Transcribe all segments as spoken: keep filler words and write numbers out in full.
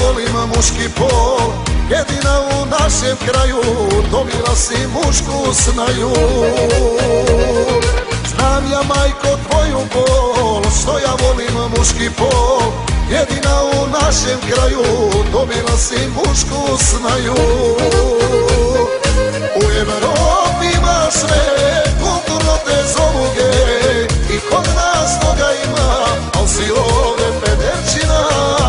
volim muški pol, jedina u našem kraju dobila si mušku snaju. Znam ja majko tvoju bol, što ja volim muški pol, jedina u našem kraju dobila si mušku snaju. U Evropi ima sve, kulturno te zovu gej, i kod nas toga ima, al si ovde pederčina.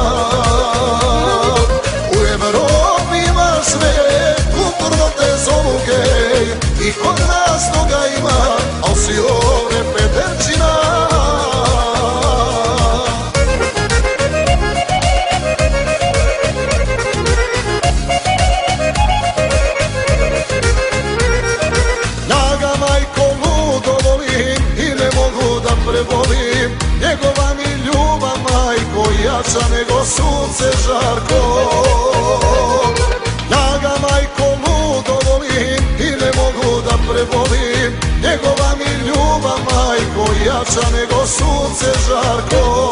U Evropi ima sve, kulturno te zovu gej, i kod nas toga ima, al si ovde pederčina. Prevolim, njegova mi ljubav majko jača nego sunce žarko. Ja ga majko ludo volim i ne mogu da prevolim, njegova mi ljubav majko jača nego sunce žarko.